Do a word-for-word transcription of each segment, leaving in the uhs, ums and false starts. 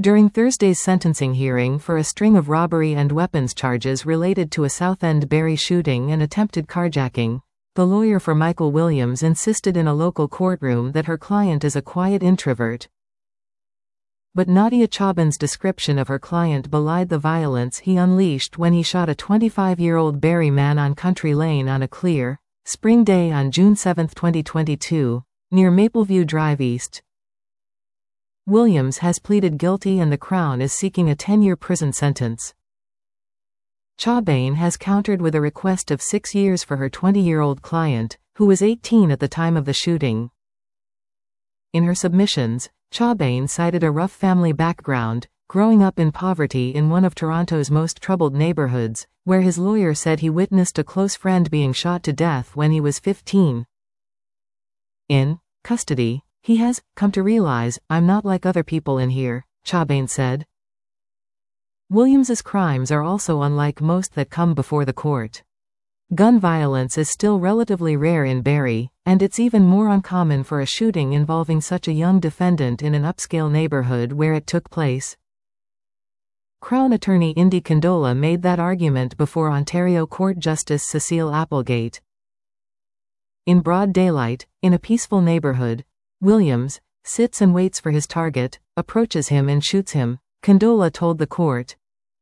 During Thursday's sentencing hearing for a string of robbery and weapons charges related to a Southend Barry shooting and attempted carjacking, the lawyer for Michael Williams insisted in a local courtroom that her client is a quiet introvert. But Nadia Chauban's description of her client belied the violence he unleashed when he shot a twenty-five-year-old Barry man on Country Lane on a clear, spring day on June seventh twenty twenty-two, near Mapleview Drive East. Williams has pleaded guilty and the Crown is seeking a ten-year prison sentence. Chauban has countered with a request of six years for her twenty-year-old client, who was eighteen at the time of the shooting. In her submissions, Chauban cited a rough family background, growing up in poverty in one of Toronto's most troubled neighborhoods, where his lawyer said he witnessed a close friend being shot to death when he was fifteen. In custody, he has come to realize, "I'm not like other people in here," Chauban said. Williams's crimes are also unlike most that come before the court. Gun violence is still relatively rare in Barrie, and it's even more uncommon for a shooting involving such a young defendant in an upscale neighborhood where it took place. Crown attorney Indy Condola made that argument before Ontario Court Justice Cecile Applegate. In broad daylight, in a peaceful neighborhood, Williams sits and waits for his target, approaches him and shoots him, Condola told the court.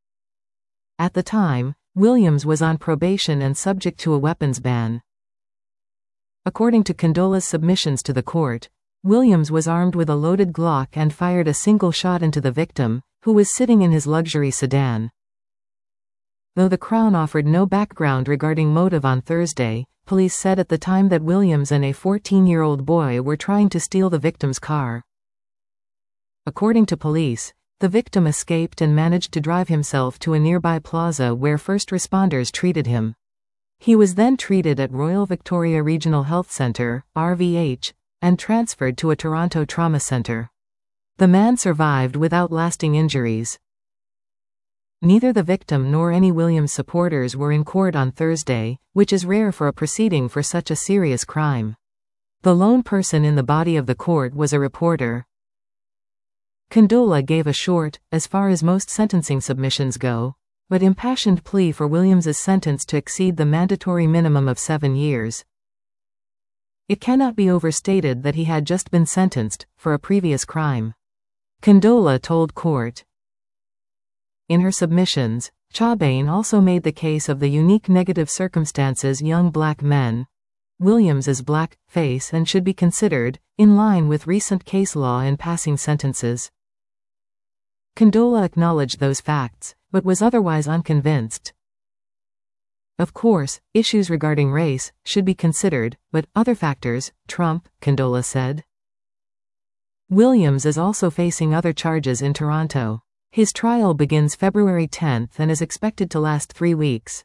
At the time, Williams was on probation and subject to a weapons ban. According to Condola's submissions to the court, Williams was armed with a loaded Glock and fired a single shot into the victim, who was sitting in his luxury sedan. Though the Crown offered no background regarding motive on Thursday, police said at the time that Williams and a fourteen-year-old boy were trying to steal the victim's car. According to police, the victim escaped and managed to drive himself to a nearby plaza where first responders treated him. He was then treated at Royal Victoria Regional Health Centre, R V H, and transferred to a Toronto trauma centre. The man survived without lasting injuries. Neither the victim nor any Williams supporters were in court on Thursday, which is rare for a proceeding for such a serious crime. The lone person in the body of the court was a reporter. Condola gave a short, as far as most sentencing submissions go, but impassioned plea for Williams's sentence to exceed the mandatory minimum of seven years. It cannot be overstated that he had just been sentenced for a previous crime. Condola told court. In her submissions, Chauban also made the case of the unique negative circumstances young black men. Williams is black face and should be considered, in line with recent case law in passing sentences. Condola acknowledged those facts, but was otherwise unconvinced. Of course, issues regarding race should be considered, but other factors trump, Condola said. Williams is also facing other charges in Toronto. His trial begins February tenth and is expected to last three weeks.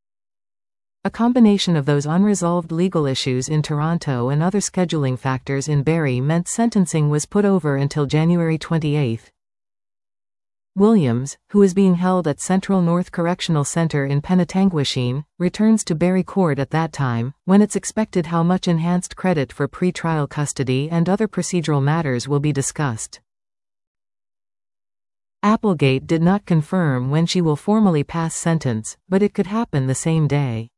A combination of those unresolved legal issues in Toronto and other scheduling factors in Barrie meant sentencing was put over until January twenty-eighth. Williams, who is being held at Central North Correctional Centre in Penetanguishene, returns to Barrie Court at that time, when it's expected how much enhanced credit for pre-trial custody and other procedural matters will be discussed. Applegate did not confirm when she will formally pass sentence, but it could happen the same day.